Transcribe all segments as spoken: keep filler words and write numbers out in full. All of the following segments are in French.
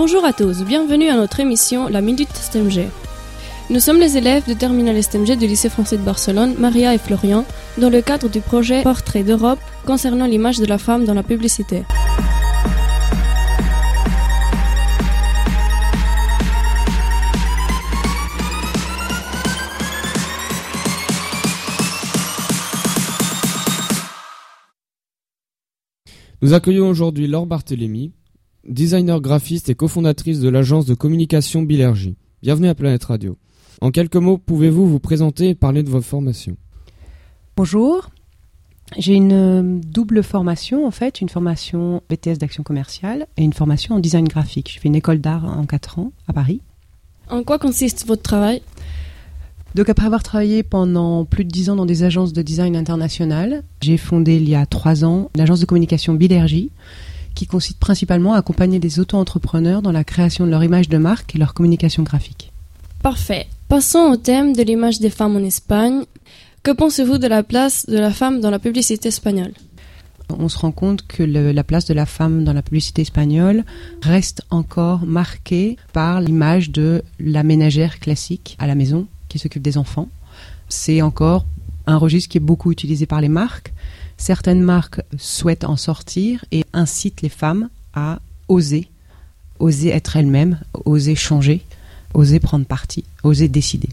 Bonjour à tous, bienvenue à notre émission La Minute S T M G. Nous sommes les élèves de Terminale S T M G du lycée français de Barcelone, Maria et Florian, dans le cadre du projet Portrait d'Europe concernant l'image de la femme dans la publicité. Nous accueillons aujourd'hui Laure Barthélémy, designer graphiste et cofondatrice de l'agence de communication Billergie. Bienvenue à Planète Radio. En quelques mots, pouvez-vous vous présenter et parler de votre formation ? Bonjour, j'ai une double formation en fait, une formation B T S d'action commerciale et une formation en design graphique. Je fais une école d'art en quatre ans à Paris. En quoi consiste votre travail ? Donc après avoir travaillé pendant plus de dix ans dans des agences de design internationales, j'ai fondé il y a trois ans l'agence de communication Billergie, qui consiste principalement à accompagner des auto-entrepreneurs dans la création de leur image de marque et leur communication graphique. Parfait. Passons au thème de l'image des femmes en Espagne. Que pensez-vous de la place de la femme dans la publicité espagnole ? On se rend compte que le, la place de la femme dans la publicité espagnole reste encore marquée par l'image de la ménagère classique à la maison, qui s'occupe des enfants. C'est encore un registre qui est beaucoup utilisé par les marques. Certaines marques souhaitent en sortir et incitent les femmes à oser, oser être elles-mêmes, oser changer, oser prendre parti, oser décider.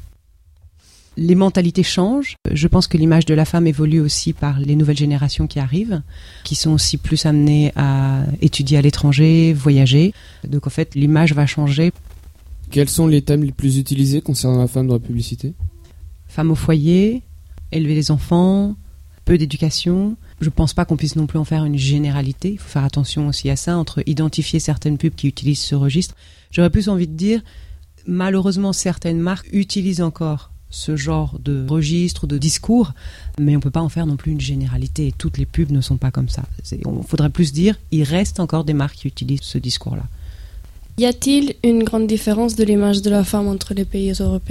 Les mentalités changent. Je pense que l'image de la femme évolue aussi par les nouvelles générations qui arrivent, qui sont aussi plus amenées à étudier à l'étranger, voyager. Donc en fait, l'image va changer. Quels sont les thèmes les plus utilisés concernant la femme dans la publicité ? Femme au foyer, élever les enfants, peu d'éducation. Je ne pense pas qu'on puisse non plus en faire une généralité. Il faut faire attention aussi à ça, entre identifier certaines pubs qui utilisent ce registre. J'aurais plus envie de dire, malheureusement, certaines marques utilisent encore ce genre de registre, de discours, mais on ne peut pas en faire non plus une généralité. Toutes les pubs ne sont pas comme ça. Il faudrait plus dire, il reste encore des marques qui utilisent ce discours-là. Y a-t-il une grande différence de l'image de la femme entre les pays européens ?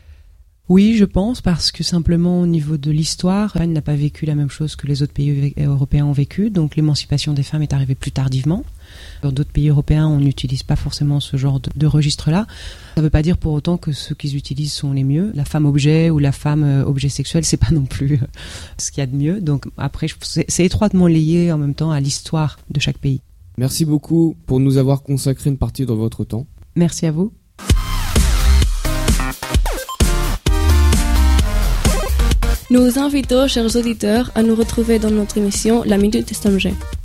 Oui, je pense, parce que simplement au niveau de l'histoire, l'Espagne n'a pas vécu la même chose que les autres pays européens ont vécu, donc l'émancipation des femmes est arrivée plus tardivement. Dans d'autres pays européens, on n'utilise pas forcément ce genre de, de registre-là. Ça ne veut pas dire pour autant que ceux qu'ils utilisent sont les mieux. La femme objet ou la femme euh, objet sexuel, c'est pas non plus euh, ce qu'il y a de mieux. Donc après, c'est, c'est étroitement lié en même temps à l'histoire de chaque pays. Merci beaucoup pour nous avoir consacré une partie de votre temps. Merci à vous. Nous vous invitons, chers auditeurs, à nous retrouver dans notre émission La Minute S T M G.